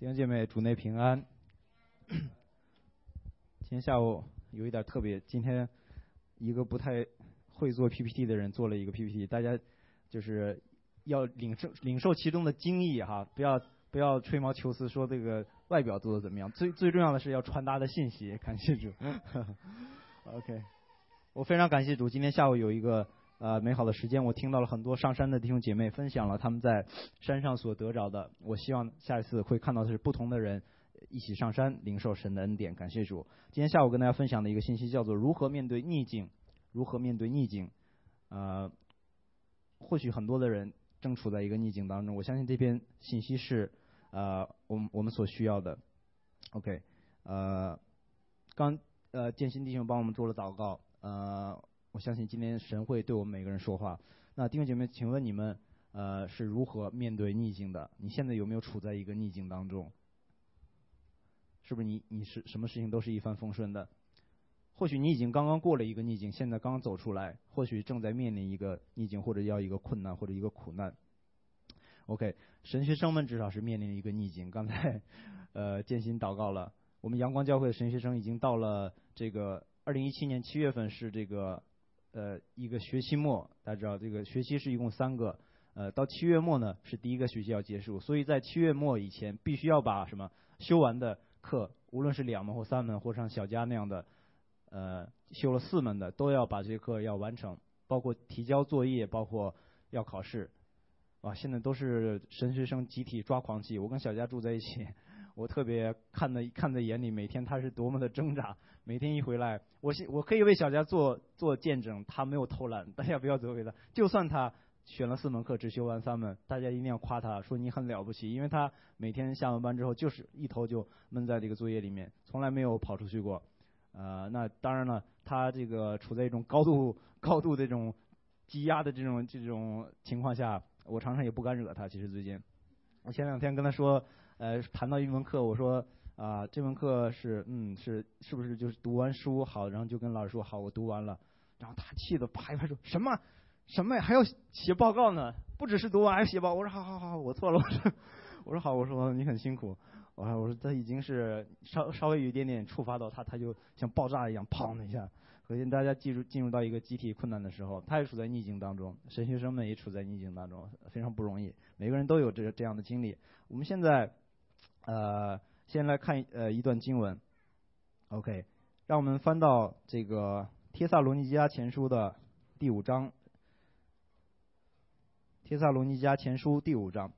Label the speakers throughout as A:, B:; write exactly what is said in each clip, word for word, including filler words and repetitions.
A: 弟兄姐妹，主内平安。今天下午有一点特别，今天一个不太会做 P P T 的人做了一个 P P T， 大家就是要领受领受其中的精义哈，不要不要吹毛求疵说这个外表做的怎么样，最最重要的是要传达的信息。感谢主。OK， 我非常感谢主，今天下午有一个呃美好的时间，我听到了很多上山的弟兄姐妹分享了他们在山上所得着的，我希望下一次会看到的是不同的人一起上山领受神的恩典。感谢主。今天下午跟大家分享的一个信息叫做如何面对逆境。如何面对逆境？呃，或许很多的人正处在一个逆境当中，我相信这篇信息是呃我们我们所需要的。OK， 呃，刚呃建新弟兄帮我们做了祷告，呃，我相信今天神会对我们每个人说话。那弟兄姐妹，请问你们呃是如何面对逆境的？你现在有没有处在一个逆境当中？是不是你你是什么事情都是一帆风顺的？或许你已经刚刚过了一个逆境，现在刚刚走出来，或许正在面临一个逆境，或者要一个困难，或者一个苦难。OK， 神学生们至少是面临一个逆境。刚才呃建新祷告了，我们阳光教会的神学生已经到了这个二零一七年七月份是这个呃一个学期末，大家知道这个学期是一共三个，呃到七月末呢是第一个学期要结束，所以在七月末以前必须要把什么修完的课，无论是两门或三门，或像小佳那样的。呃，修了四门的都要把这些课要完成，包括提交作业，包括要考试。哇，现在都是神学生集体抓狂期。我跟小佳住在一起，我特别看在看在眼里，每天他是多么的挣扎。每天一回来，我我可以为小佳做做见证，他没有偷懒，大家不要责备他。就算他选了四门课只修完三门，大家一定要夸他，说你很了不起，因为他每天下完班之后就是一头就闷在这个作业里面，从来没有跑出去过。呃，那当然了，他这个处在一种高度高度这种积压的这种这种情况下，我常常也不敢惹他。其实最近，我前两天跟他说，呃，谈到一门课，我说啊、呃，这门课是嗯是是不是就是读完书好，然后就跟老师说好，我读完了，然后他气得啪一拍说什么什么还要写报告呢？不只是读完还要写报告。我说好好好，我错了，我说我说好，我说你很辛苦。我我说他已经是稍稍微有一点点触发到他，他就像爆炸一样，砰的一下。可见大家进入进入到一个集体困难的时候，他也处在逆境当中，神学生们也处在逆境当中，非常不容易。每个人都有这这样的经历。我们现在呃先来看呃一段经文 ，OK， 让我们翻到这个帖撒罗尼迦前书的第五章，帖撒罗尼迦前书第五章。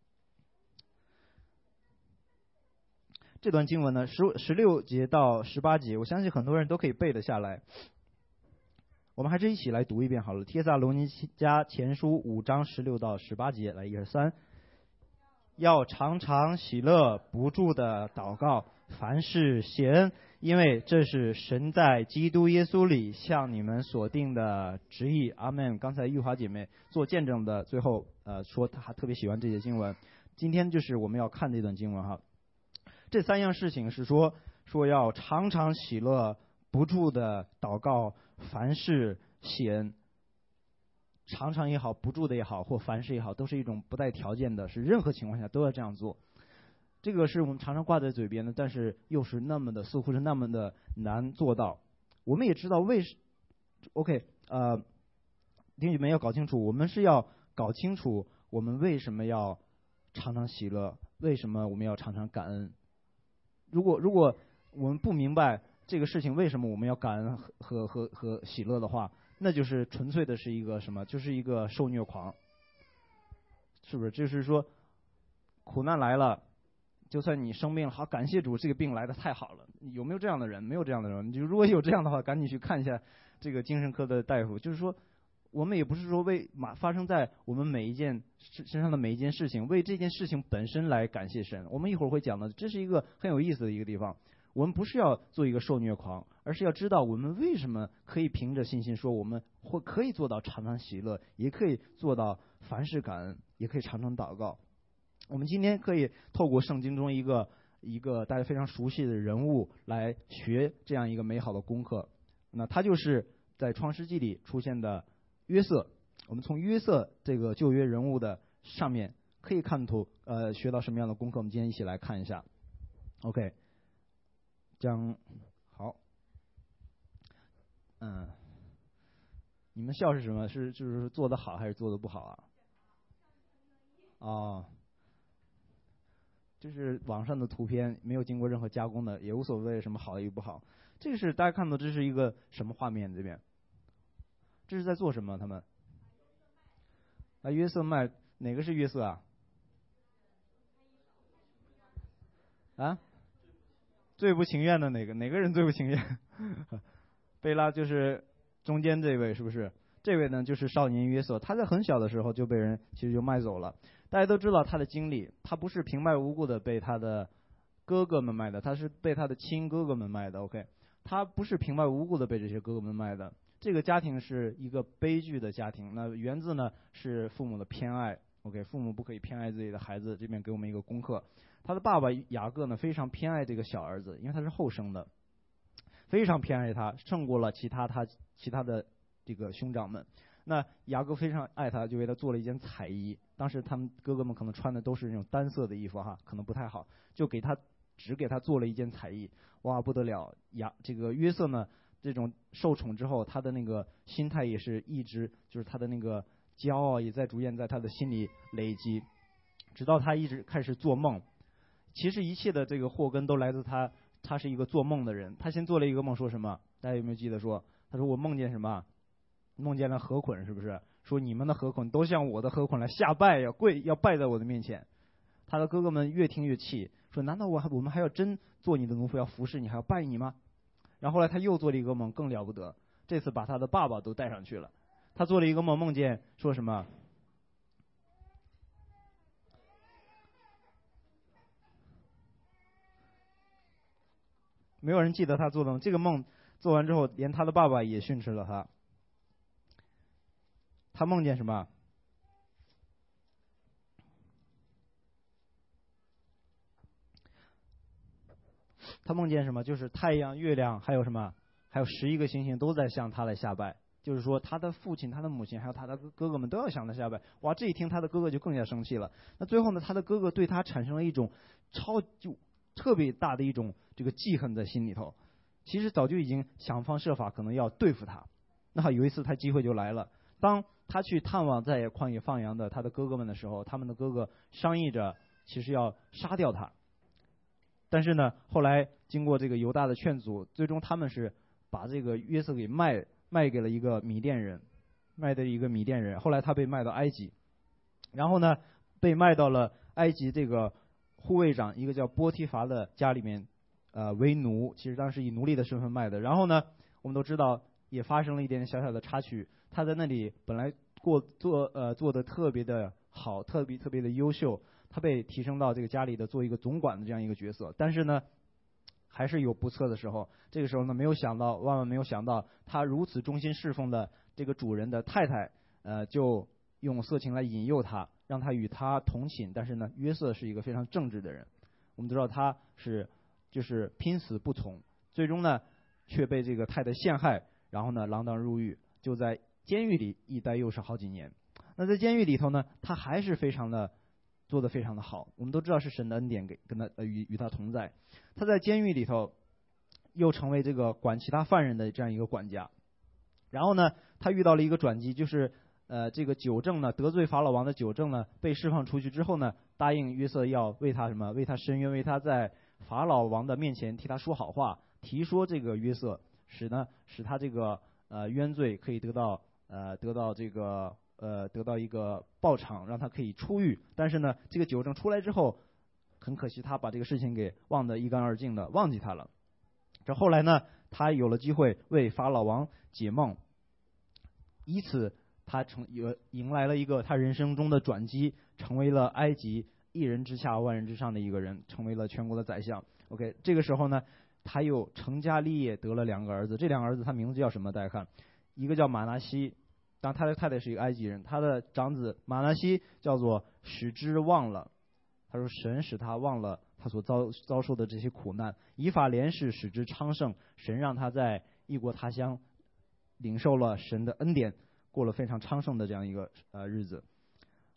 A: 这段经文呢，十十六节到十八节，我相信很多人都可以背得下来。我们还是一起来读一遍好了。帖撒罗尼迦前书五章十六到十八节，来一二三。要常常喜乐，不住的祷告，凡事谢恩，因为这是神在基督耶稣里向你们所定的旨意。阿们。刚才玉华姐妹做见证的，最后呃说她特别喜欢这节经文。今天就是我们要看这段经文哈。这三样事情是说说要常常喜乐，不住的祷告，凡事谢恩。常常也好，不住的也好，或凡事也好，都是一种不带条件的，是任何情况下都要这样做。这个是我们常常挂在嘴边的，但是又是那么的，似乎是那么的难做到。我们也知道为什 OK 呃，弟兄姐妹要搞清楚，我们是要搞清楚我们为什么要常常喜乐，为什么我们要常常感恩。如果如果我们不明白这个事情为什么我们要感恩和和和喜乐的话，那就是纯粹的是一个什么？就是一个受虐狂，是不是？就是说，苦难来了，就算你生病了，好，感谢主，这个病来的太好了。有没有这样的人？没有这样的人。就如果有这样的话，赶紧去看一下这个精神科的大夫。就是说，我们也不是说为马发生在我们每一件身上的每一件事情，为这件事情本身来感谢神。我们一会儿会讲的，这是一个很有意思的一个地方。我们不是要做一个受虐狂，而是要知道我们为什么可以凭着信心说我们会可以做到常常喜乐，也可以做到凡事感恩，也可以常常祷告。我们今天可以透过圣经中一个一个大家非常熟悉的人物来学这样一个美好的功课。那他就是在创世纪里出现的约瑟。我们从约瑟这个旧约人物的上面可以看图呃学到什么样的功课？我们今天一起来看一下。OK， 将好，嗯，你们笑是什么？是就是做得好还是做得不好啊？哦，就是网上的图片没有经过任何加工的，也无所谓什么好与不好。这个是大家看到这是一个什么画面？这边这是在做什么？他们啊，约瑟麦哪个是约瑟啊？啊，最不情愿的哪个？哪个人最不情愿？贝拉就是中间这位，是不是？这位呢就是少年约瑟，他在很小的时候就被人其实就卖走了。大家都知道他的经历，他不是平白无故的被他的哥哥们卖的，他是被他的亲哥哥们卖的。OK， 他不是平白无故的被这些哥哥们卖的。这个家庭是一个悲剧的家庭，那源自呢是父母的偏爱。OK， 父母不可以偏爱自己的孩子，这边给我们一个功课。他的爸爸雅各呢非常偏爱这个小儿子，因为他是后生的，非常偏爱他，胜过了其他他其他的这个兄长们。那雅各非常爱他，就为他做了一件彩衣。当时他们哥哥们可能穿的都是那种单色的衣服哈，可能不太好，就给他只给他做了一件彩衣。哇，不得了！雅这个约瑟呢，这种受宠之后，他的那个心态也是一直就是他的那个骄傲也在逐渐在他的心里累积，直到他一直开始做梦。其实一切的这个祸根都来自他，他是一个做梦的人。他先做了一个梦，说什么？大家有没有记得说？他说我梦见什么？梦见了河捆，是不是？说你们的河捆都向我的河捆来下拜，要跪，要拜在我的面前。他的哥哥们越听越气，说难道我我们还要真做你的奴仆，要服侍你，还要拜你吗？然后后来他又做了一个梦，更了不得，这次把他的爸爸都带上去了。他做了一个梦，梦见说什么？没有人记得他做的梦。这个梦做完之后，连他的爸爸也训斥了他。他梦见什么？他梦见什么？就是太阳、月亮，还有什么？还有十一个星星都在向他来下拜。就是说，他的父亲、他的母亲，还有他的哥哥们都要向他下拜。哇，这一听他的哥哥就更加生气了。那最后呢，他的哥哥对他产生了一种超就特别大的一种这个记恨在心里头。其实早就已经想方设法，可能要对付他。那有一次，他机会就来了。当他去探望在旷野放羊的他的哥哥们的时候，他们的哥哥商议着，其实要杀掉他。但是呢，后来经过这个犹大的劝阻，最终他们是把这个约瑟给卖卖给了一个米甸人，卖的一个米甸人。后来他被卖到埃及，然后呢，被卖到了埃及这个护卫长一个叫波提乏的家里面，呃，为奴。其实当时以奴隶的身份卖的。然后呢，我们都知道也发生了一点小小的插曲。他在那里本来过做呃做的特别的好，特别特别的优秀。他被提升到这个家里的做一个总管的这样一个角色，但是呢，还是有不测的时候。这个时候呢，没有想到，万万没有想到，他如此忠心侍奉的这个主人的太太，呃，就用色情来引诱他，让他与他同寝。但是呢，约瑟是一个非常正直的人，我们都知道他是就是拼死不从，最终呢，却被这个太太陷害，然后呢，锒铛入狱，就在监狱里一待又是好几年。那在监狱里头呢，他还是非常的。做得非常的好，我们都知道是神的恩典给跟他呃与与他同在。他在监狱里头又成为这个管其他犯人的这样一个管家。然后呢，他遇到了一个转机，就是呃这个酒政呢得罪法老王的酒政呢被释放出去之后呢，答应约瑟要为他什么为他伸冤，为他在法老王的面前替他说好话，提说这个约瑟，使呢使他这个呃冤罪可以得到呃得到这个。呃，得到一个报偿，让他可以出狱。但是呢，这个酒政出来之后，很可惜他把这个事情给忘得一干二净的，忘记他了。这后来呢，他有了机会为法老王解梦，以此他成有迎来了一个他人生中的转机，成为了埃及一人之下万人之上的一个人，成为了全国的宰相。OK， 这个时候呢，他又成家立业，得了两个儿子。这两个儿子他名字叫什么？大家看，一个叫马拿西。当他的太太是一个埃及人，他的长子马拿西叫做使之忘了。他说神使他忘了他所遭遭受的这些苦难，以法莲氏使之昌盛，神让他在异国他乡领受了神的恩典，过了非常昌盛的这样一个呃日子。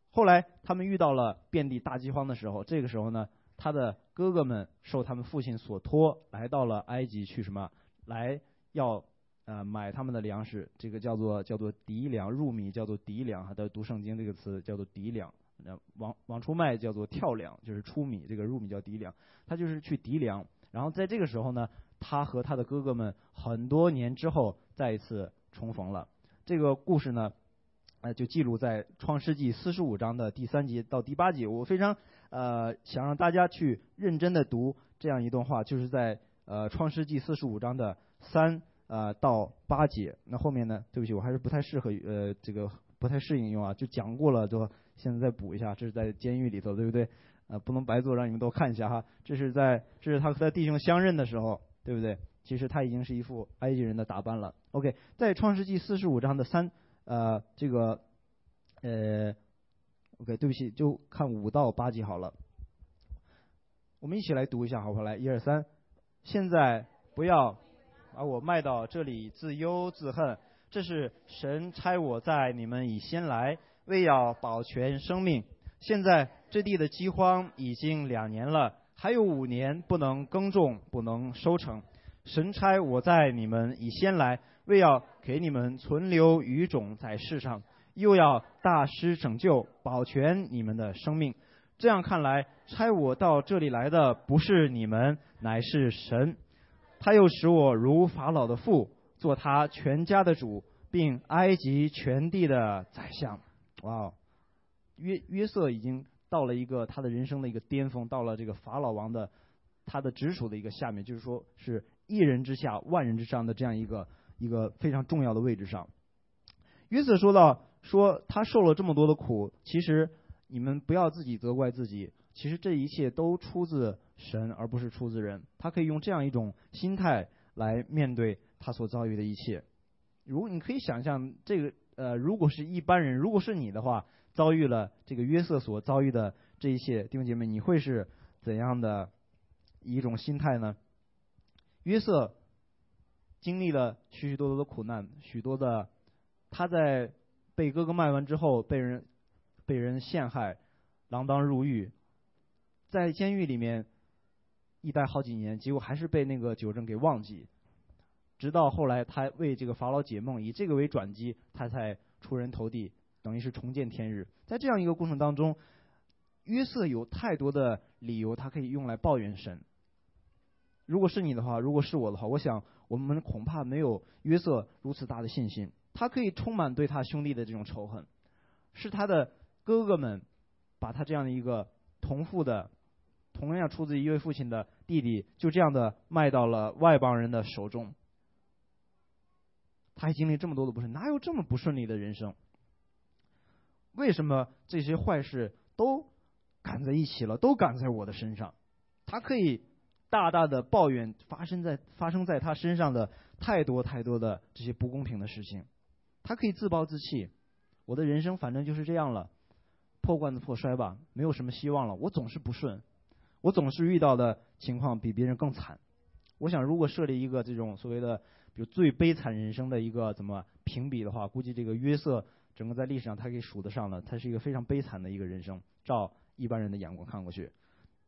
A: 后来他们遇到了遍地大饥荒的时候，这个时候呢，他的哥哥们受他们父亲所托，来到了埃及去什么？来要呃买他们的粮食，这个叫做叫做籴粮，入米叫做籴粮，还在读圣经这个词叫做籴粮。往往出卖叫做跳粮，就是出米，这个入米叫籴粮，他就是去籴粮。然后在这个时候呢，他和他的哥哥们很多年之后再一次重逢了。这个故事呢，呃，就记录在创世纪四十五章的第三节到第八节。我非常呃想让大家去认真的读这样一段话，就是在呃创世纪四十五章的三呃到八节。那后面呢，对不起，我还是不太适合呃这个不太适应用啊，就讲过了，就现在再补一下。这是在监狱里头，对不对？呃，不能白做，让你们都看一下哈。这是在这是他和他弟兄相认的时候，对不对？其实他已经是一副埃及人的打扮了。OK， 在创世纪四十五章的三。呃，这个，呃 ，OK， 对不起，就看五到八节好了。我们一起来读一下，好不好？来，一二三。现在不要把我卖到这里自忧自恨，这是神差我在你们以先来，为要保全生命。现在这地的饥荒已经两年了，还有五年不能耕种，不能收成。神差我在你们以先来，为要给你们存留余种在世上，又要大施拯救，保全你们的生命。这样看来，差我到这里来的不是你们，乃是神。他又使我如法老的父，做他全家的主，并埃及全地的宰相。哇哦，约约瑟已经到了一个他的人生的一个巅峰，到了这个法老王的他的直属的一个下面，就是说是一人之下万人之上的这样一个一个非常重要的位置上。约瑟说到说他受了这么多的苦，其实你们不要自己责怪自己，其实这一切都出自神，而不是出自人。他可以用这样一种心态来面对他所遭遇的一切。如你可以想象，这个呃，如果是一般人，如果是你的话，遭遇了这个约瑟所遭遇的这一切，弟兄姐妹，你会是怎样的一种心态呢？约瑟经历了许许多多的苦难，许多的他在被哥哥卖完之后，被人被人陷害，锒铛入狱，在监狱里面一待好几年，结果还是被那个酒政给忘记。直到后来，他为这个法老解梦，以这个为转机，他才出人头地，等于是重见天日。在这样一个过程当中，约瑟有太多的理由，他可以用来抱怨神。如果是你的话，如果是我的话，我想我们恐怕没有约瑟如此大的信心。他可以充满对他兄弟的这种仇恨，是他的哥哥们把他这样的一个同父的、同样出自一位父亲的弟弟，就这样的卖到了外邦人的手中。他还经历这么多的不顺，哪有这么不顺利的人生？为什么这些坏事都赶在一起了，都赶在我的身上？他可以大大的抱怨发生在发生在他身上的太多太多的这些不公平的事情，他可以自暴自弃，我的人生反正就是这样了，破罐子破摔吧，没有什么希望了，我总是不顺，我总是遇到的情况比别人更惨。我想如果设立一个这种所谓的比如最悲惨人生的一个怎么评比的话，估计这个约瑟整个在历史上他可以数得上了，他是一个非常悲惨的一个人生，照一般人的眼光看过去。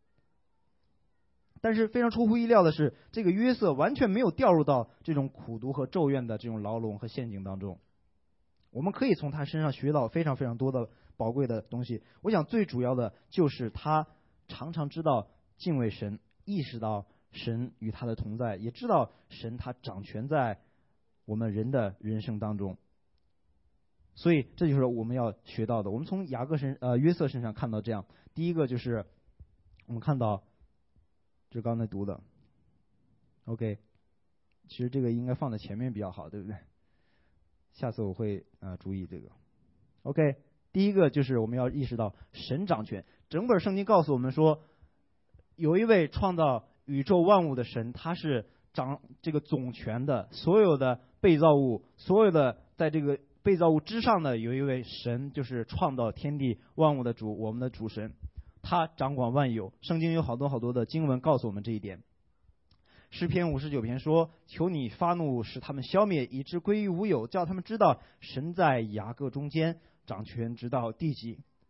A: 但是非常出乎意料的是，这个约瑟完全没有掉入到这种苦毒和咒怨的这种牢笼和陷阱当中。我们可以从他身上学到非常非常多的宝贵的东西。我想最主要的就是他常常知道敬畏神，意识到神与他的同在，也知道神他掌权在我们人的人生当中。所以这就是我们要学到的。我们从雅各身呃约瑟身上看到这样，第一个就是我们看到这刚才读的 OK， 其实这个应该放在前面比较好，对不对？下次我会呃注意这个 OK。 第一个就是我们要意识到神掌权。整本圣经告诉我们说，有一位创造宇宙万物的神，他是掌这个总权的，所有的被造物，所有的在这个被造物之上的有一位神，就是创造天地万物的主，我们的主神，他掌管万有。圣经有好多好多的经文告诉我们这一点。诗篇五十九篇说，求你发怒使他们消灭，以致归于无有，叫他们知道神在雅各中间掌权直到地极。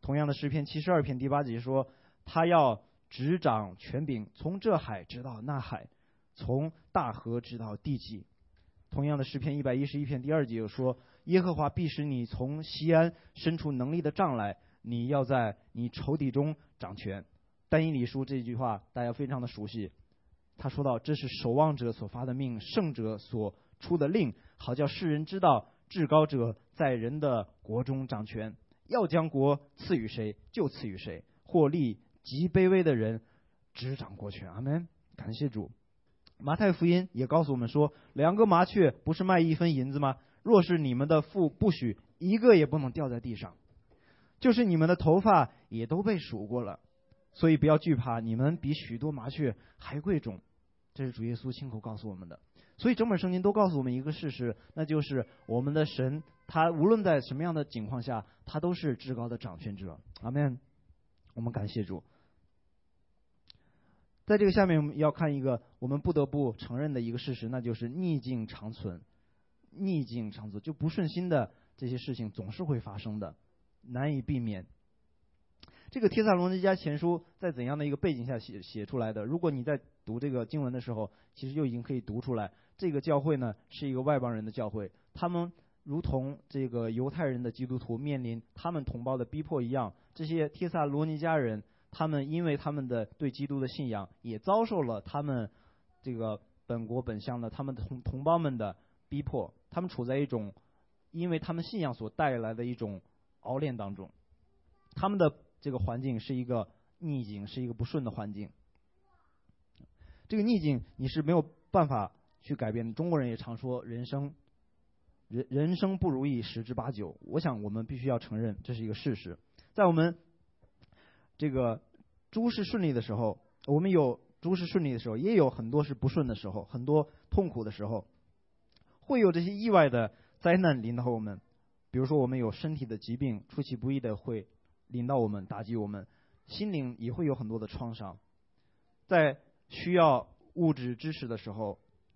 A: 同样的诗篇七十二篇第八节说，他要执掌权柄，从这海直到那海，从大河直到地极。同样的诗篇一百一十一篇第二节有说，耶和华必使你从西安伸出能力的杖来，你要在你仇敌中掌权。但以理书这句话大家非常的熟悉，他说到，这是守望者所发的命，圣者所出的令，好叫世人知道至高者在人的国中掌权，要将国赐予谁就赐予谁，或立极卑微的人执掌国权。阿们，感谢主。马太福音也告诉我们说，两个麻雀不是卖一分银子吗？若是你们的父不许，一个也不能掉在地上，就是你们的头发也都被数过了，所以不要惧怕，你们比许多麻雀还贵重。这是主耶稣亲口告诉我们的。所以整本圣经都告诉我们一个事实，那就是我们的神，他无论在什么样的境况下，他都是至高的掌权者。阿们，我们感谢主。在这个下面我们要看一个我们不得不承认的一个事实，那就是逆境长存。逆境长存，就不顺心的这些事情总是会发生的，难以避免。这个帖撒罗尼迦前书在怎样的一个背景下写写出来的？如果你在读这个经文的时候，其实就已经可以读出来，这个教会呢是一个外邦人的教会，他们如同这个犹太人的基督徒面临他们同胞的逼迫一样，这些帖撒罗尼迦人，他们因为他们的对基督的信仰，也遭受了他们这个本国本乡的他们的同同胞们的逼迫，他们处在一种因为他们信仰所带来的一种熬炼当中，他们的这个环境是一个逆境，是一个不顺的环境。这个逆境你是没有办法去改变的。中国人也常说人生人人生不如意十之八九，我想我们必须要承认这是一个事实。在我们这个诸事顺利的时候，我们有诸事顺利的时候，也有很多是不顺的时候，很多痛苦的时候，会有这些意外的灾难临到我们。比如说我们有身体的疾病，出其不意的会临到我们，打击我们，心灵也会有很多的创伤。在需要物质支持的时候，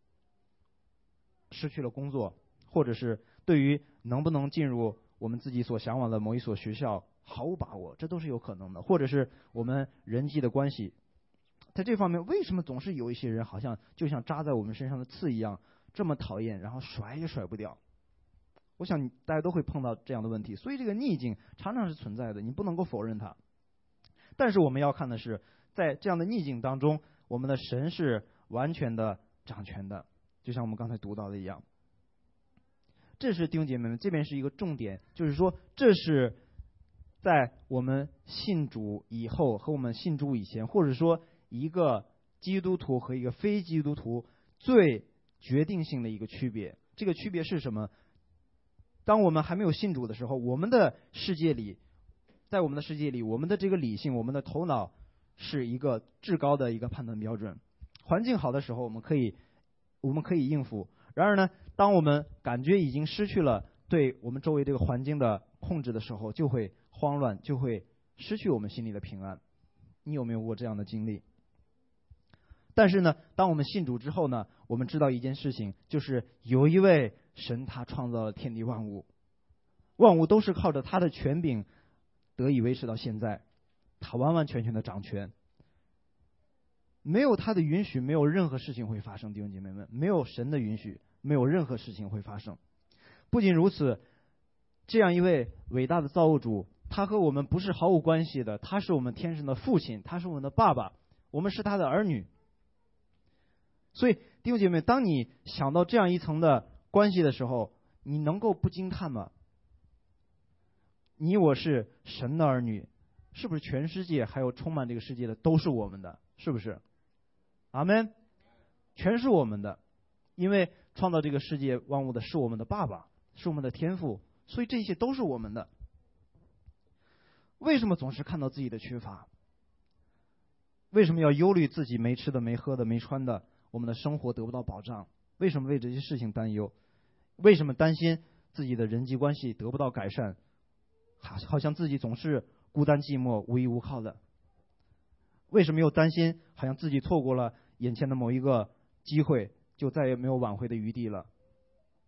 A: 失去了工作，或者是对于能不能进入我们自己所向往的某一所学校毫无把握，这都是有可能的。或者是我们人际的关系，在这方面为什么总是有一些人好像就像扎在我们身上的刺一样这么讨厌，然后甩也甩不掉。我想大家都会碰到这样的问题，所以这个逆境常常是存在的，你不能够否认它。但是我们要看的是，在这样的逆境当中，我们的神是完全的掌权的，就像我们刚才读到的一样。这是弟兄姐妹们，这边是一个重点，就是说这是在我们信主以后和我们信主以前，或者说一个基督徒和一个非基督徒最决定性的一个区别。这个区别是什么？当我们还没有信主的时候，我们的世界里，在我们的世界里，我们的这个理性，我们的头脑是一个至高的一个判断标准。环境好的时候，我们可以我们可以应付。然而呢，当我们感觉已经失去了对我们周围这个环境的控制的时候，就会慌乱，就会失去我们心里的平安。你有没有过这样的经历？但是呢，当我们信主之后呢，我们知道一件事情，就是有一位神，他创造了天地万物，万物都是靠着他的权柄得以维持到现在，他完完全全的掌权，没有他的允许，没有任何事情会发生。弟兄姐妹们，没有神的允许，没有任何事情会发生。不仅如此，这样一位伟大的造物主，他和我们不是毫无关系的，他是我们天上的父亲，他是我们的爸爸，我们是他的儿女。所以弟兄姐妹，当你想到这样一层的关系的时候，你能够不惊叹吗？你我是神的儿女，是不是全世界还有充满这个世界的都是我们的？是不是？阿们，全是我们的，因为创造这个世界万物的是我们的爸爸，是我们的天父，所以这些都是我们的。为什么总是看到自己的缺乏？为什么要忧虑自己没吃的、没喝的、没穿的，我们的生活得不到保障？为什么为这些事情担忧？为什么担心自己的人际关系得不到改善？好好像自己总是孤单寂寞、无依无靠的。为什么又担心好像自己错过了眼前的某一个机会，就再也没有挽回的余地了？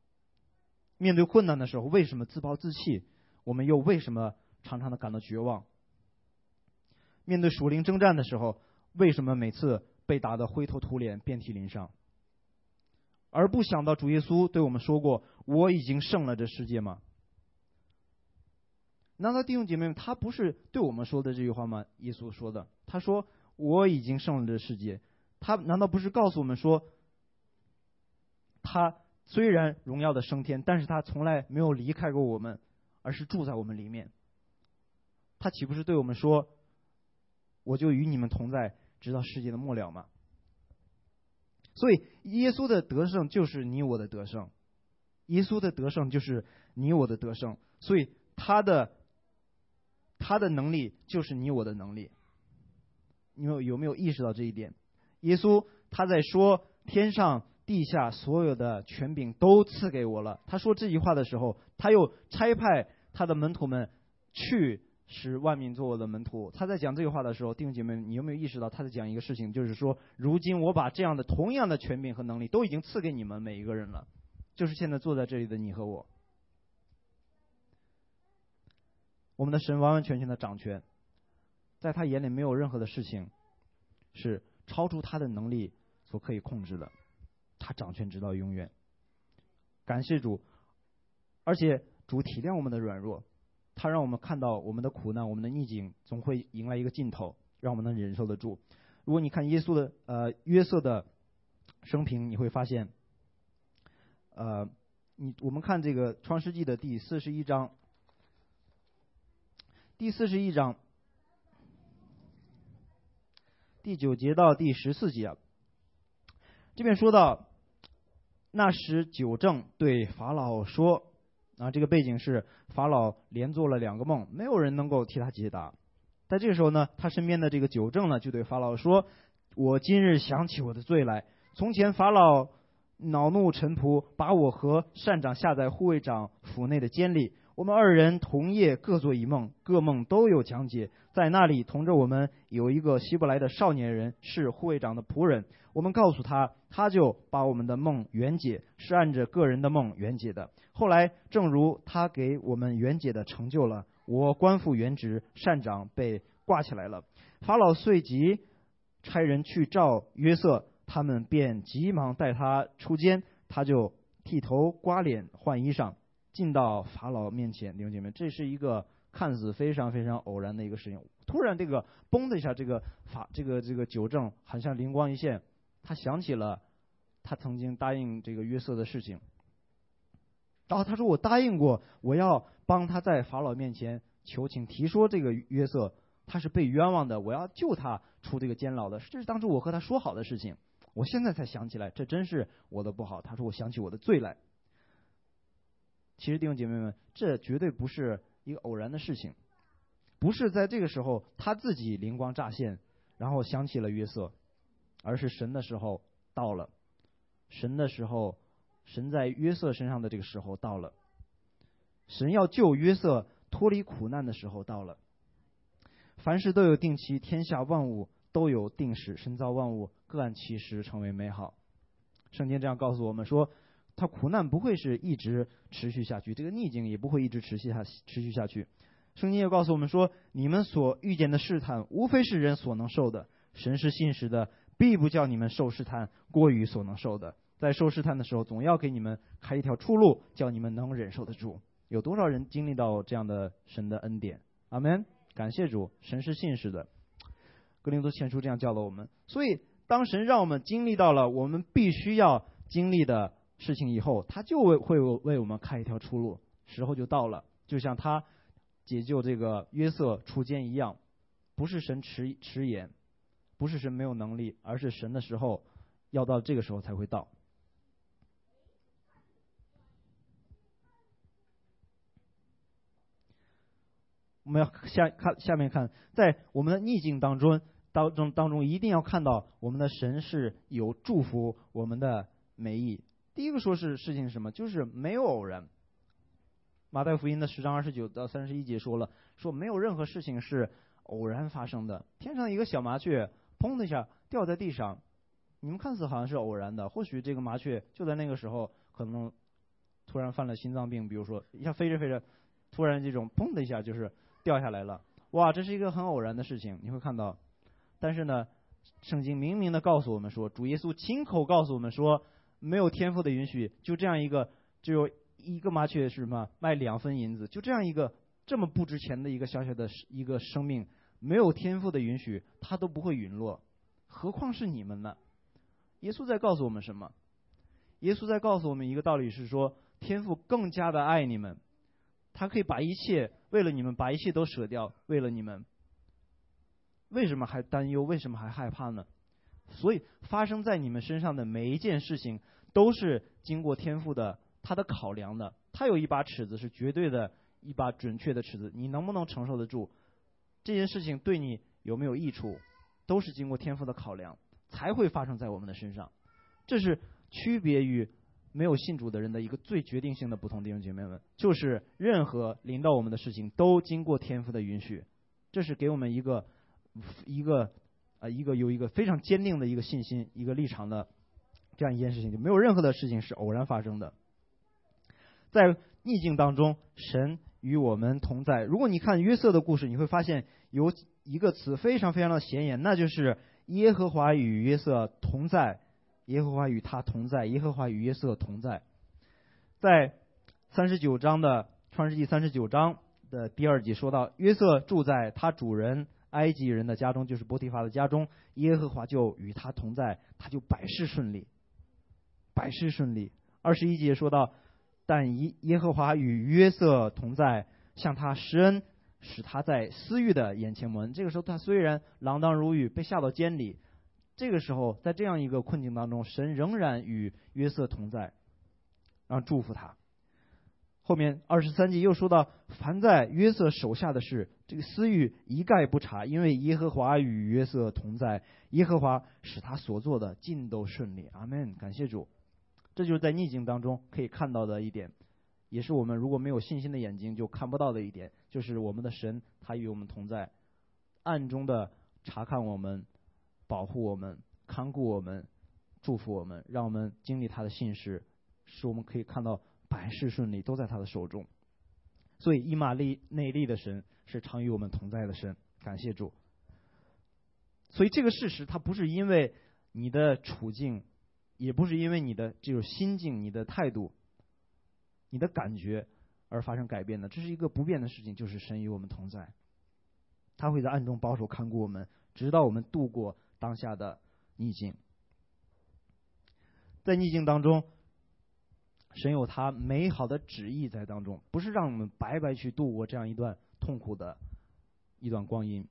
A: 面对困难的时候，为什么自暴自弃？我们又为什么常常的感到绝望？ 面对属灵征战的时候，为什么每次被打得灰头土脸、遍体鳞伤？而不想到主耶稣对我们说过：“我已经胜了这世界吗？”难道弟兄姐妹们，他不是对我们说的这句话吗？耶稣说的，他说：“我已经胜了这世界。”他难道不是告诉我们说，他虽然荣耀的升天，但是他从来没有离开过我们，而是住在我们里面？他岂不是对我们说：“我就与你们同在，直到世界的末了吗？”所以，耶稣的得胜就是你我的得胜，耶稣的得胜就是你我的得胜。所以，他的他的能力就是你我的能力。你们有没有意识到这一点？耶稣他在说天上地下所有的权柄都赐给我了。他说这句话的时候，他又差派他的门徒们去使万民做我的门徒。他在讲这句话的时候，弟兄姐妹，你有没有意识到他在讲一个事情，就是说，如今我把这样的同样的权柄和能力都已经赐给你们每一个人了，就是现在坐在这里的你和我。我们的神完完全全的掌权，在他眼里没有任何的事情是超出他的能力所可以控制的，他掌权直到永远。感谢主，而且主体谅我们的软弱，他让我们看到我们的苦难、我们的逆境总会迎来一个尽头，让我们能忍受得住。如果你看耶稣的呃约瑟的生平，你会发现，呃，你我们看这个创世纪的第四十一章，第四十一章第九节到第十四节，这边说到，那时九正对法老说。啊，这个背景是法老连做了两个梦，没有人能够替他解答。在这个时候呢，他身边的这个九正呢，就对法老说：“我今日想起我的罪来。从前法老恼怒臣仆，把我和善长下在护卫长府内的监里。我们二人同夜各做一梦，各梦都有讲解。在那里同着我们有一个希伯来的少年人，是护卫长的仆人。我们告诉他，他就把我们的梦圆解，是按着个人的梦圆解的。后来正如他给我们圆解的成就了，我官复原职，善长被挂起来了。法老遂即差人去召约瑟，他们便急忙带他出监，他就剃头刮脸换衣裳，进到法老面前。弟兄姐妹，这是一个看似非常非常偶然的一个事情。突然这个嘣的一下，这个法这个这个九正好像灵光一现，他想起了他曾经答应这个约瑟的事情。然后他说：“我答应过，我要帮他在法老面前求情，提说这个约瑟他是被冤枉的，我要救他出这个监牢的。这是当初我和他说好的事情。我现在才想起来，这真是我的不好。”他说：“我想起我的罪来。”其实弟兄姐妹们，这绝对不是一个偶然的事情，不是在这个时候他自己灵光乍现，然后想起了约瑟，而是神的时候到了，神的时候。神在约瑟身上的这个时候到了，神要救约瑟脱离苦难的时候到了。凡事都有定期，天下万物都有定时，神造万物各按其时成为美好。圣经这样告诉我们说，他苦难不会是一直持续下去，这个逆境也不会一直持续下持续下去。圣经也告诉我们说，你们所遇见的试探，无非是人所能受的，神是信实的，必不叫你们受试探过于所能受的。在受试探的时候，总要给你们开一条出路，叫你们能忍受得住。有多少人经历到这样的神的恩典？阿们！感谢主，神是信实的。哥林多前书这样教导我们。所以，当神让我们经历到了我们必须要经历的事情以后，他就会会为我们开一条出路，时候就到了。就像他解救这个约瑟出监一样，不是神迟迟延，不是神没有能力，而是神的时候要到这个时候才会到。我们要下看下面看，在我们的逆境当中当中当中，一定要看到我们的神是有祝福我们的美意。第一个说是事情是什么？就是没有偶然。马太福音的十章二十九到三十一节说了，说没有任何事情是偶然发生的。天上一个小麻雀，砰的一下掉在地上，你们看似好像是偶然的，或许这个麻雀就在那个时候可能突然犯了心脏病，比如说一下飞着飞着，突然这种砰的一下就是掉下来了， 哇，这是一个很偶然的事情，你会看到。但是呢，圣经明明的告诉我们说，主耶稣亲口告诉我们说，没有天父的允许，就这样一个只有一个麻雀是什么卖两分银子，就这样一个这么不值钱的一个小小的一个生命，没有天父的允许，他都不会陨落，何况是你们呢？耶稣在告诉我们什么？耶稣在告诉我们一个道理，是说天父更加的爱你们，他可以把一切为了你们，把一切都舍掉，为了你们。为什么还担忧？为什么还害怕呢？所以发生在你们身上的每一件事情，都是经过天父的他的考量的。他有一把尺子，是绝对的一把准确的尺子，你能不能承受得住？这件事情对你有没有益处，都是经过天父的考量，才会发生在我们的身上。这是区别于没有信主的人的一个最决定性的不同，弟兄姐妹们，就是任何临到我们的事情都经过天父的允许。这是给我们一个一个啊一个有一个非常坚定的一个信心、一个立场的这样一件事情，就没有任何的事情是偶然发生的。在逆境当中，神与我们同在。如果你看约瑟的故事，你会发现有一个词非常非常的显眼，那就是耶和华与约瑟同在。耶和华与他同在，耶和华与约瑟同在。在三十九章的创世纪三十九章的第二节说到，约瑟住在他主人埃及人的家中，就是波提乏的家中，耶和华就与他同在，他就百事顺利，百事顺利。二十一节说到，但耶和华与约瑟同在，向他施恩，使他在私欲的眼前蒙恩。这个时候他虽然锒铛入狱，被下到监里，这个时候在这样一个困境当中，神仍然与约瑟同在，让祝福他。后面二十三节又说到，凡在约瑟手下的事，这个私欲一概不查，因为耶和华与约瑟同在，耶和华使他所做的尽都顺利。阿们，感谢主。这就是在逆境当中可以看到的一点，也是我们如果没有信心的眼睛就看不到的一点，就是我们的神他与我们同在，暗中的查看我们，保护我们，看顾我们，祝福我们，让我们经历他的信实，使我们可以看到百事顺利，都在他的手中。所以以马利内利的神是常与我们同在的神，感谢主。所以这个事实它不是因为你的处境，也不是因为你的这种心境、你的态度、你的感觉而发生改变的，这是一个不变的事情，就是神与我们同在，他会在暗中保守看顾我们，直到我们度过当下的逆境。在逆境当中，神有他美好的旨意在当中，不是让我们白白去度过这样一段痛苦的一段光阴，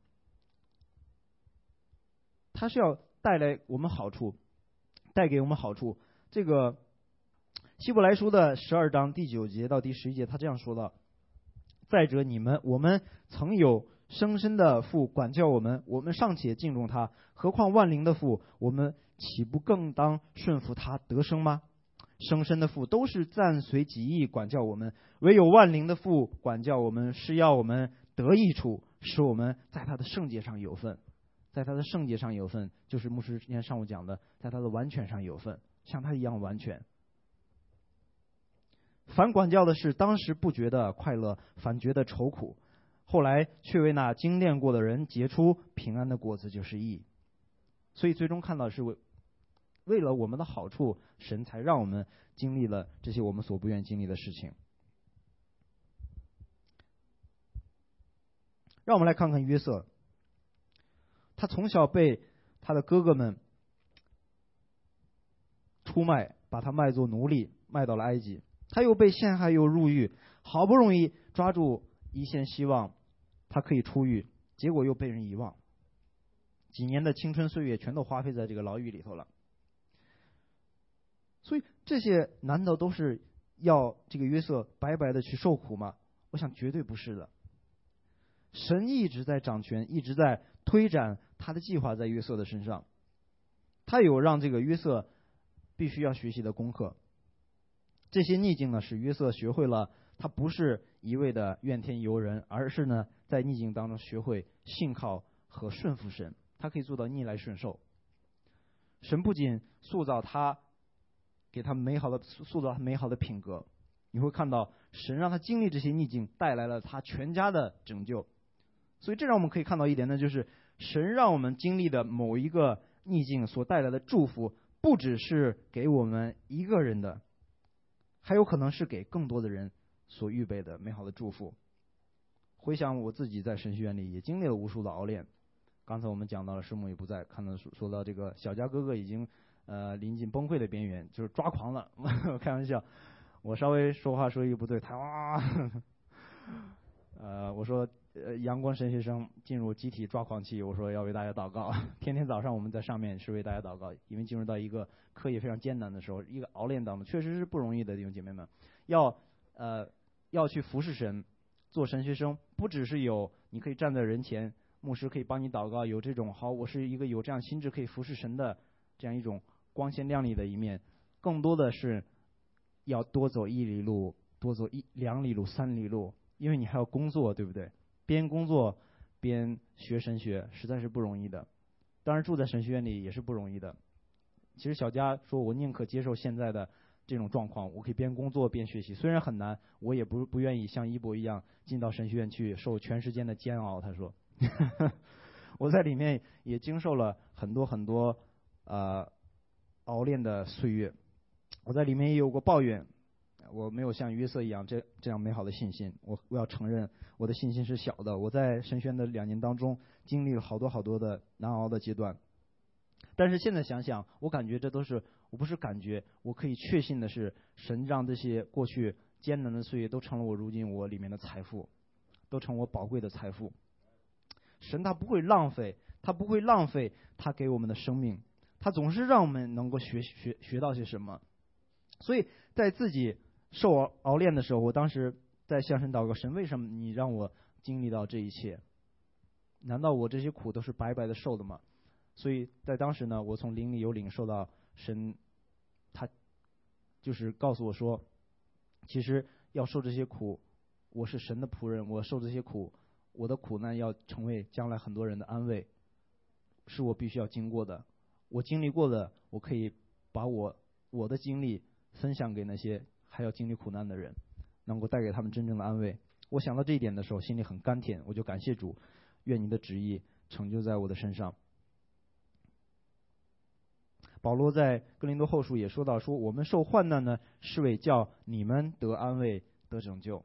A: 他是要带来我们好处，带给我们好处。这个希伯来书的十二章第九节到第十一节，他这样说道：再者你们我们曾有生身的父管教我们，我们尚且敬重他，何况万灵的父，我们岂不更当顺服他得生吗？生身的父都是暂随己意管教我们，唯有万灵的父管教我们，是要我们得益处，使我们在他的圣洁上有份。在他的圣洁上有份，就是牧师今天上午讲的，在他的完全上有份，像他一样完全。凡管教的事，当时不觉得快乐，反觉得愁苦，后来却为那精炼过的人结出平安的果子，就是义。所以最终看到是为为了我们的好处，神才让我们经历了这些我们所不愿经历的事情。让我们来看看约瑟，他从小被他的哥哥们出卖，把他卖作奴隶，卖到了埃及。他又被陷害，又入狱，好不容易抓住一线希望，他可以出狱，结果又被人遗忘。几年的青春岁月全都花费在这个牢狱里头了。所以这些难道都是要这个约瑟白白的去受苦吗？我想绝对不是的。神一直在掌权，一直在推展他的计划在约瑟的身上。他有让这个约瑟必须要学习的功课。这些逆境呢，使约瑟学会了他不是一味的怨天尤人，而是呢在逆境当中学会信靠和顺服神，他可以做到逆来顺受。神不仅塑造他，给他美好的塑造他美好的品格，你会看到神让他经历这些逆境，带来了他全家的拯救。 所以这让我们可以看到一点呢，就是神让我们经历的某一个逆境所带来的祝福，不只是给我们一个人的，还有可能是给更多的人所预备的美好的祝福。回想我自己在神学院里也经历了无数的熬炼，刚才我们讲到了师母也不在，看到说到这个小家哥哥已经呃临近崩溃的边缘，就是抓狂了。开玩笑，我稍微说话说一个不对，他哇，呃，我说呃阳光神学生进入集体抓狂期，我说要为大家祷告。天天早上我们在上面是为大家祷告，因为进入到一个课业非常艰难的时候，一个熬炼当中，确实是不容易的弟兄姐妹们，要呃要去服侍神。做神学生不只是有你可以站在人前，牧师可以帮你祷告，有这种好我是一个有这样心智可以服侍神的这样一种光鲜亮丽的一面，更多的是要多走一里路，多走一两里路三里路，因为你还要工作，对不对？边工作边学神学实在是不容易的，当然住在神学院里也是不容易的。其实小佳说我宁可接受现在的这种状况，我可以边工作边学习，虽然很难，我也不不愿意像一博一样进到神学院去受全时间的煎熬。他说我在里面也经受了很多很多呃熬炼的岁月，我在里面也有过抱怨，我没有像约瑟一样这这样美好的信心，我我要承认我的信心是小的。我在神学院的两年当中经历了好多好多的难熬的阶段，但是现在想想，我感觉这都是，我不是感觉，我可以确信的是，神让这些过去艰难的岁月都成了我如今我里面的财富，都成我宝贵的财富。神他不会浪费，他不会浪费他给我们的生命，他总是让我们能够学学学到些什么。所以在自己受熬熬炼的时候，我当时在向神祷告，神为什么你让我经历到这一切？难道我这些苦都是白白的受的吗？所以在当时呢，我从灵里有领受到神，他就是告诉我说，其实要受这些苦，我是神的仆人，我受这些苦，我的苦难要成为将来很多人的安慰，是我必须要经过的。我经历过的，我可以把我我的经历分享给那些还要经历苦难的人，能够带给他们真正的安慰。我想到这一点的时候，心里很甘甜，我就感谢主，愿你的旨意成就在我的身上。保罗在哥林多后书也说到，说我们受患难呢，是为叫你们得安慰得拯救。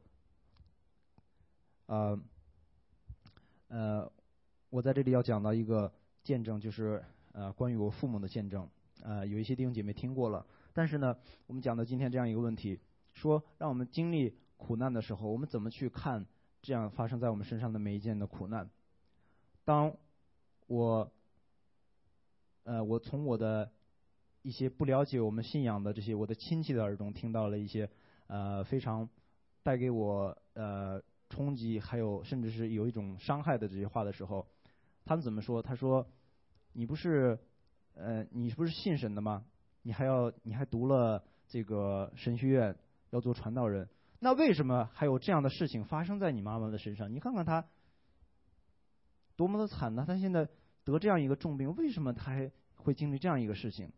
A: 呃呃，我在这里要讲到一个见证，就是呃关于我父母的见证。呃，有一些弟兄姐妹听过了，但是呢，我们讲到今天这样一个问题，说让我们经历苦难的时候，我们怎么去看这样发生在我们身上的每一件的苦难？当我呃我从我的一些不了解我们信仰的这些我的亲戚的耳中听到了一些呃非常带给我呃冲击，还有甚至是有一种伤害的这些话的时候，他们怎么说？他说：“你不是呃你不是信神的吗？你还要你还读了这个神学院，要做传道人，那为什么还有这样的事情发生在你妈妈的身上？你看看她多么的惨呢！她现在得这样一个重病，为什么她还会经历这样一个事情？”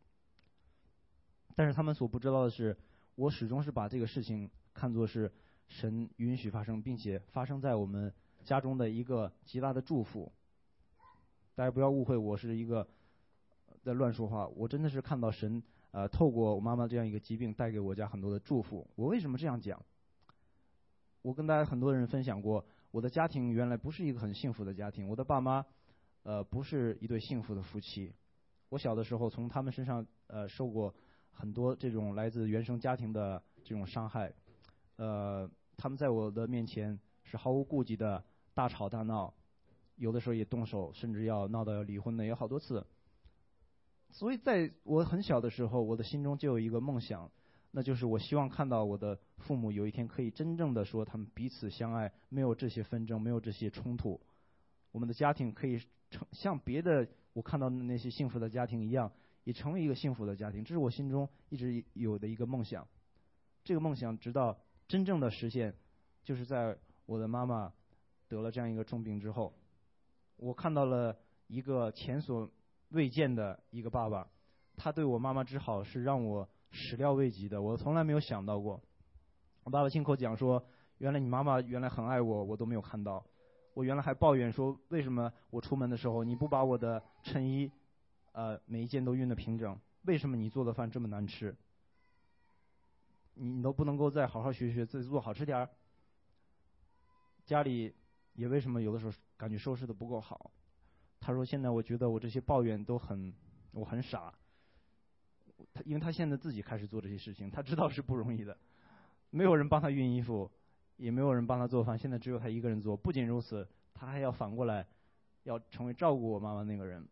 A: 但是他们所不知道的是，我始终是把这个事情看作是神允许发生，并且发生在我们家中的一个极大的祝福。大家不要误会，我是一个在乱说话，我真的是看到神呃透过我妈妈这样一个疾病带给我家很多的祝福。我为什么这样讲？我跟大家很多人分享过，我的家庭原来不是一个很幸福的家庭，我的爸妈呃不是一对幸福的夫妻。我小的时候从他们身上呃受过很多这种来自原生家庭的这种伤害，呃，他们在我的面前是毫无顾忌的大吵大闹，有的时候也动手，甚至要闹到要离婚的也有好多次。所以在我很小的时候，我的心中就有一个梦想，那就是我希望看到我的父母有一天可以真正的说他们彼此相爱，没有这些纷争，没有这些冲突，我们的家庭可以成像别的我看到的那些幸福的家庭一样，也成为一个幸福的家庭。这是我心中一直有的一个梦想。这个梦想直到真正的实现，就是在我的妈妈得了这样一个重病之后，我看到了一个前所未见的一个爸爸，他对我妈妈之好是让我始料未及的，我从来没有想到过。我爸爸亲口讲说，原来你妈妈原来很爱我，我都没有看到。 我原来还抱怨说，为什么我出门的时候你不把我的衬衣，呃，每一件都熨得平整？为什么你做的饭这么难吃？你你都不能够再好好学学，自己做好吃点儿？家里也为什么有的时候感觉收拾的不够好？他说现在我觉得我这些抱怨都很，我很傻。他因为他现在自己开始做这些事情，他知道是不容易的，没有人帮他熨衣服，也没有人帮他做饭，现在只有他一个人做。不仅如此，他还要反过来要成为照顾我妈妈那个人。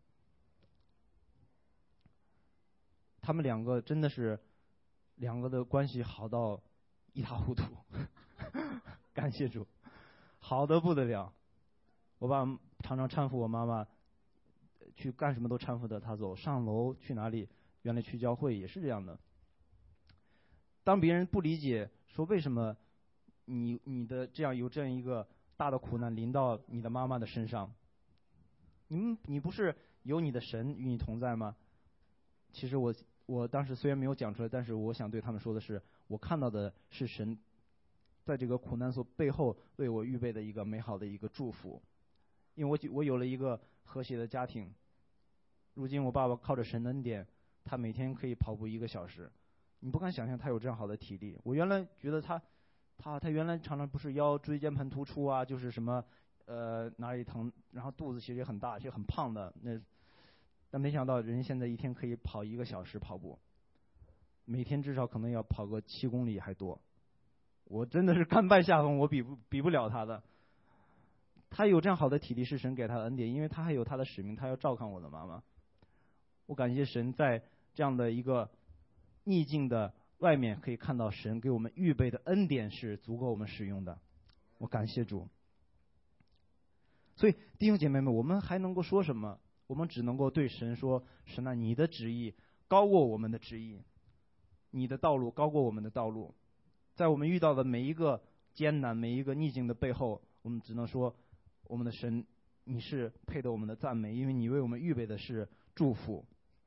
A: 他们两个真的是两个的关系好到一塌糊涂感谢主，好的不得了。我爸常常搀扶我妈妈去干什么都搀扶着她走，上楼去哪里，原来去教会也是这样的。当别人不理解说为什么你你的这样有这样一个大的苦难临到你的妈妈的身上，你们你不是有你的神与你同在吗？其实我我当时虽然没有讲出来，但是我想对他们说的是，我看到的是神在这个苦难所背后为我预备的一个美好的一个祝福。因为我我有了一个和谐的家庭，如今我爸爸靠着神的恩典，他每天可以跑步一个小时，你不敢想象他有这样好的体力。我原来觉得他他他原来常常不是腰椎间盘突出啊，就是什么呃哪里疼，然后肚子其实也很大，其实很胖的那。但没想到人现在一天可以跑一个小时跑步，每天至少可能要跑个七公里还多。我真的是甘拜下风，我比不比不了他的。他有这样好的体力是神给他的恩典，因为他还有他的使命，他要照看我的妈妈。我感谢神在这样的一个逆境的外面可以看到神给我们预备的恩典是足够我们使用的，我感谢主。所以弟兄姐妹们，我们还能够说什么？我们只能够对神说，神啊，你的旨意高过我们的旨意，你的道路高过我们的道路。在我们遇到的每一个艰难每一个逆境的背后，我们只能说，我们的神你是配得我们的赞美，因为你为我们预备的是祝福。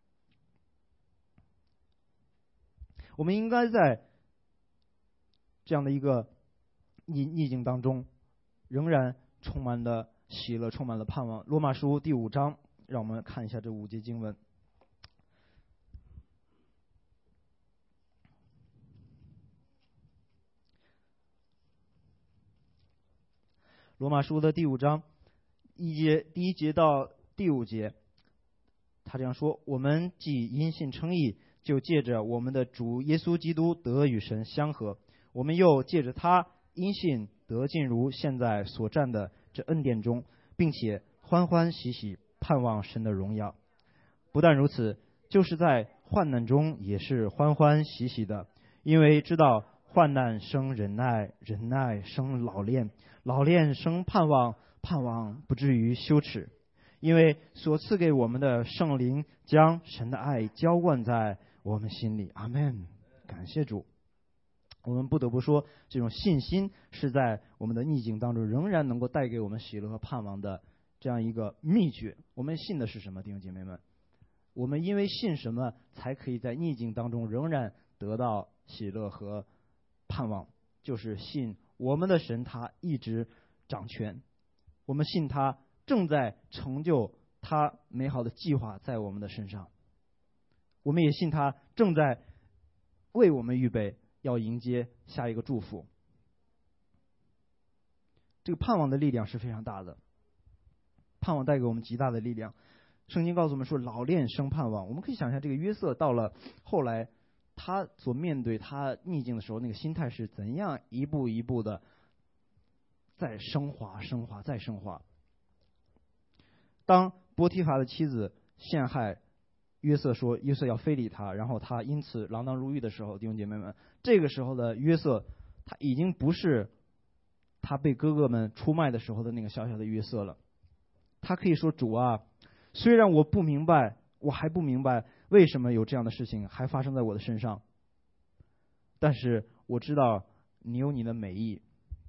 A: 我们应该在这样的一个逆逆境当中仍然充满了喜乐，充满了盼望。罗马书第五章，让我们看一下这五节经文。罗马书的第五章一节第一节到第五节，他这样说：我们既因信称义，就借着我们的主耶稣基督得与神相合，我们又借着他因信得进入现在所占的这恩典中，并且欢欢喜喜盼望神的荣耀。不但如此，就是在患难中也是欢欢喜喜的，因为知道患难生忍耐，忍耐生老练，老练生盼望，盼望不至于羞耻。因为所赐给我们的圣灵将神的爱浇灌在我们心里。阿们，感谢主。我们不得不说，这种信心是在我们的逆境当中仍然能够带给我们喜乐和盼望的这样一个秘诀。我们信的是什么，弟兄姐妹们？我们因为信什么，才可以在逆境当中仍然得到喜乐和盼望？就是信我们的神，他一直掌权，我们信他正在成就他美好的计划在我们的身上，我们也信他正在为我们预备要迎接下一个祝福。这个盼望的力量是非常大的，盼望带给我们极大的力量。圣经告诉我们说，老练生盼望。我们可以想象，这个约瑟到了后来，他所面对他逆境的时候，那个心态是怎样一步一步的再升华、升华、再升华。当波提乏的妻子陷害约瑟，说约瑟要非礼他，然后他因此锒铛入狱的时候，弟兄姐妹们，这个时候的约瑟，他已经不是他被哥哥们出卖的时候的那个小小的约瑟了。他可以说，主啊，虽然我不明白，我还不明白为什么有这样的事情还发生在我的身上，但是我知道你有你的美意。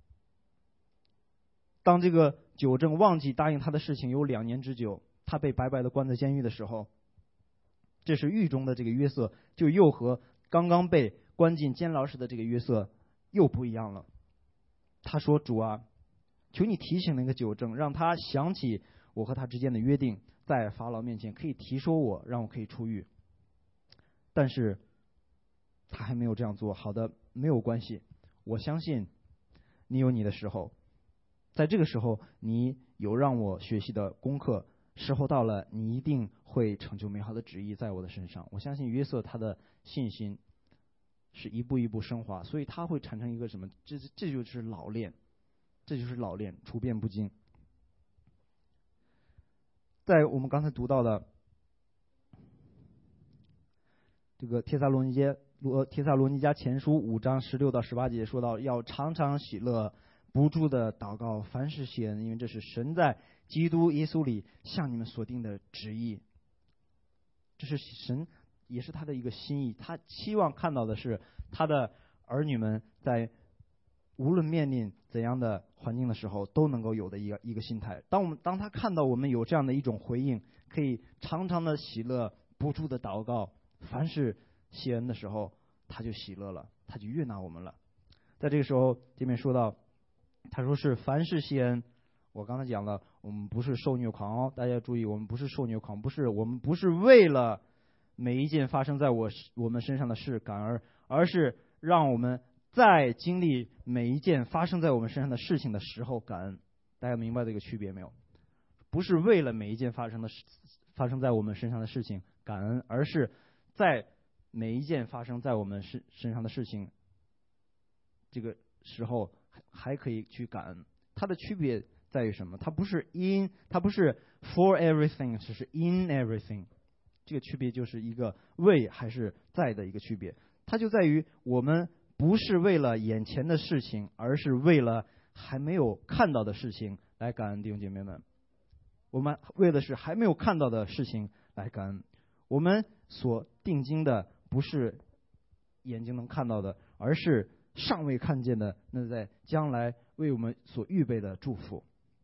A: 当这个酒政忘记答应他的事情有两年之久，他被白白的关在监狱的时候，这是狱中的这个约瑟就又和刚刚被关进监牢时的这个约瑟又不一样了。他说，主啊， 求你提醒那个酒政，让他想起我和他之间的约定，在法老面前可以提说我，让我可以出狱。但是他还没有这样做。好的，没有关系，我相信你有你的时候，在这个时候你有让我学习的功课，时候到了，你一定会成就美好的旨意在我的身上。我相信约瑟他的信心是一步一步升华，所以他会产生一个什么？这这就是老练，这就是老练，处变不惊。在我们刚才读到的这个帖撒罗尼迦罗帖撒罗尼迦前书五章十六到十八节说到，要常常喜乐，不住的祷告，凡事谢恩，因为这是神在基督耶稣里向你们所定的旨意。这是神，也是他的一个心意，他期望看到的是他的儿女们在无论面临怎样的环境的时候，都能够有的一个一个心态。当我们当他看到我们有这样的一种回应，可以常常的喜乐，不住的祷告，凡是谢恩的时候，他就喜乐了，他就悦纳我们了。在这个时候，这边说到，他说是凡事谢恩。我刚才讲了，我们不是受虐狂哦，大家注意，我们不是受虐狂，不是我们不是为了每一件发生在我我们身上的事感恩，而是让我们在经历每一件发生在我们身上的事情的时候感恩。大家明白这个区别没有？不是为了每一件发生的事发生在我们身上的事情感恩，而是在每一件发生在我们身身上的事情这个时候还可以去感恩。它的区别在于什么？它不是 in， 它不是 for everything， 只是 in everything。这个区别就是一个为还是在的一个区别。它就在于我们不是为了眼前的事情，而是为了还没有看到的事情来感恩。弟兄姐妹们，我们为的是还没有看到的事情来感恩。我们所定睛的不是眼睛能看到的，而是尚未看见的，那在将来为我们所预备的祝福。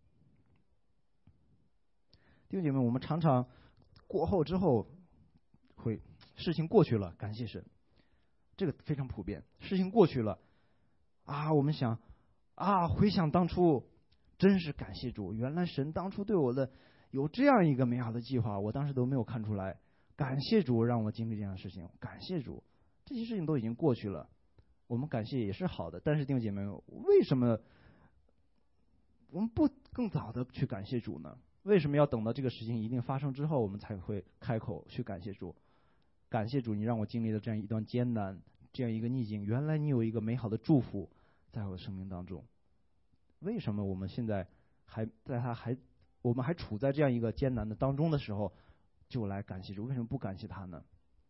A: 弟兄姐妹，我们常常过后之后会事情过去了，感谢神，这个非常普遍。事情过去了啊，我们想啊，回想当初，真是感谢主，原来神当初对我的有这样一个美好的计划，我当时都没有看出来。感谢主让我经历这样的事情，感谢主，这些事情都已经过去了，我们感谢也是好的。但是弟兄姐妹，为什么我们不更早的去感谢主呢？为什么要等到这个事情一定发生之后，我们才会开口去感谢主？感谢主，你让我经历了这样一段艰难，这样一个逆境，原来你有一个美好的祝福在我的生命当中。为什么我们现在还在他还我们还处在这样一个艰难的当中的时候，就来感谢主？为什么不感谢他呢？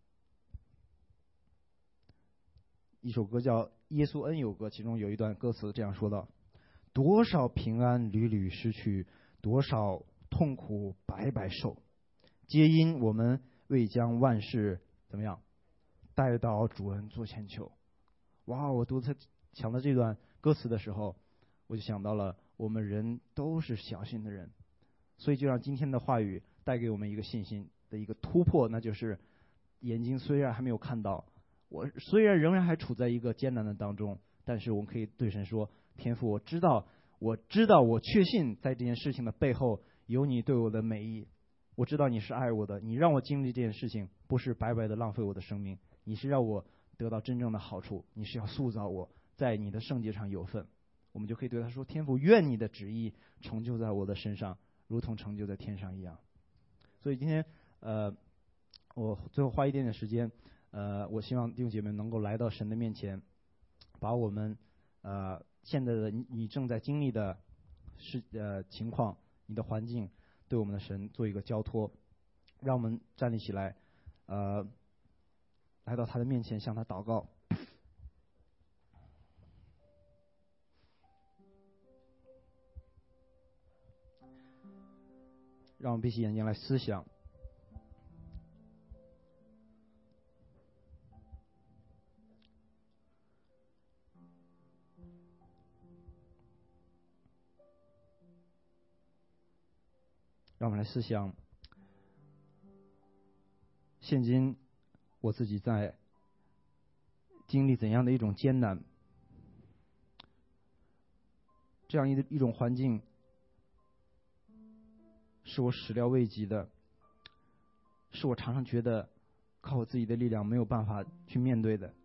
A: 一首歌叫《耶稣恩友歌》，其中有一段歌词这样说道：多少平安屡屡失去，多少痛苦白白受，皆因我们未将万事怎么样带到主恩座前求。哇！我读他讲到这段歌词的时候，我就想到了我们人都是小心的人，所以就让今天的话语带给我们一个信心的一个突破，那就是眼睛虽然还没有看到，我虽然仍然还处在一个艰难的当中，但是我们可以对神说：天父，我知道我知道我确信在这件事情的背后有你对我的美意，我知道你是爱我的，你让我经历这件事情不是白白的浪费我的生命，你是让我得到真正的好处，你是要塑造我在你的圣洁上有份。我们就可以对他说：天父，愿你的旨意成就在我的身上，如同成就在天上一样。所以今天呃，我最后花一点点时间，呃，我希望弟兄姐妹能够来到神的面前，把我们呃现在的你你正在经历的事呃情况，你的环境，对我们的神做一个交托，让我们站立起来，呃，来到他的面前向他祷告。让我们闭起眼睛来思想。让我们来思想，现今我自己在经历怎样的一种艰难。 这样一一种环境是我始料未及的，是我常常觉得靠我自己的力量没有办法去面对的。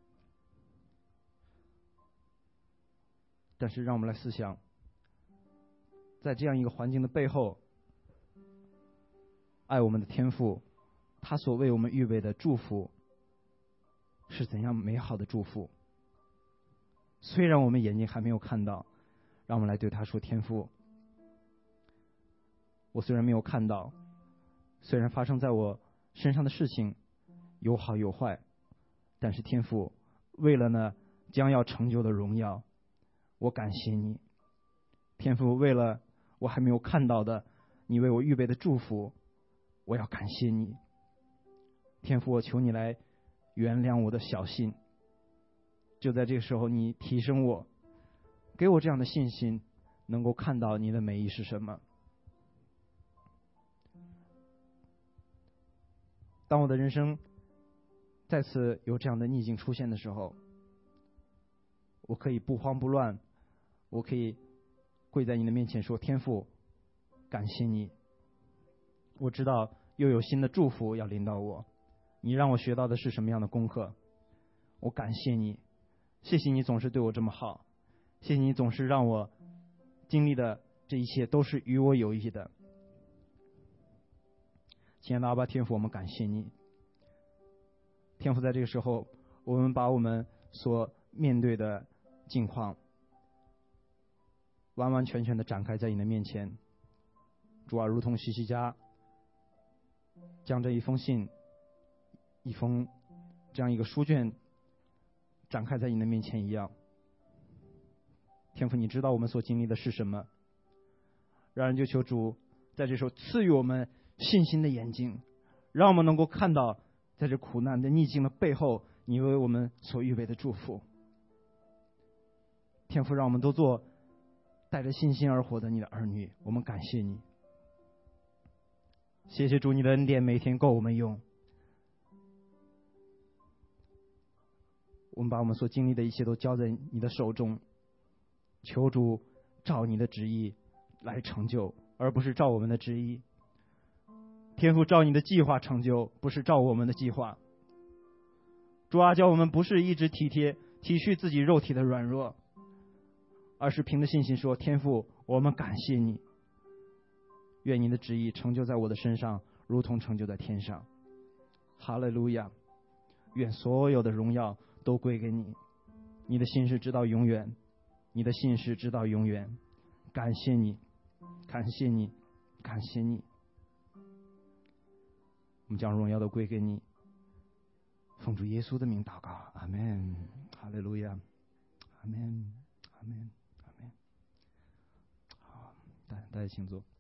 A: 但是让我们来思想，在这样一个环境的背后，爱我们的天父，他所为我们预备的祝福是怎样美好的祝福。虽然我们眼睛还没有看到，让我们来对他说，天父，我虽然没有看到，虽然发生在我身上的事情有好有坏，但是天父为了呢将要成就的荣耀，我感谢你。天父为了我还没有看到的你为我预备的祝福，我要感谢你。天父，我求你来原谅我的小信。就在这个时候，你提升我，给我这样的信心，能够看到你的美意是什么。当我的人生再次有这样的逆境出现的时候，我可以不慌不乱，我可以跪在你的面前说，天父，感谢你。我知道又有新的祝福要临到我，你让我学到的是什么样的功课，我感谢你。谢谢你总是对我这么好，谢谢你总是让我经历的这一切都是与我有益的。亲爱的阿爸天父，我们感谢你。天父，在这个时候，我们把我们所面对的境况完完全全的展开在你的面前。主啊，如同西西家将这一封信，一封这样一个书卷展开在你的面前一样。天父，你知道我们所经历的是什么，让人就求主在这时候赐予我们信心的眼睛，让我们能够看到在这苦难的逆境的背后，你为我们所预备的祝福。天父，让我们都做带着信心而活的你的儿女，我们感谢你。谢谢主，你的恩典每天够我们用。我们把我们所经历的一切都交在你的手中，求主照你的旨意来成就，而不是照我们的旨意。天父，照你的计划成就，不是照我们的计划。主啊，叫我们不是一直体贴体恤自己肉体的软弱，而是凭着信心说，天父，我们感谢你。愿你的旨意成就在我的身上，如同成就在天上。哈利路亚！愿所有的荣耀都归给你。你的信是直到永远，你的信是直到永远。感谢你，感谢你，感谢你。我们将荣耀都归给你。奉主耶稣的名祷告，阿们。哈利路亚，阿们，阿们，阿们。好，大大家请坐。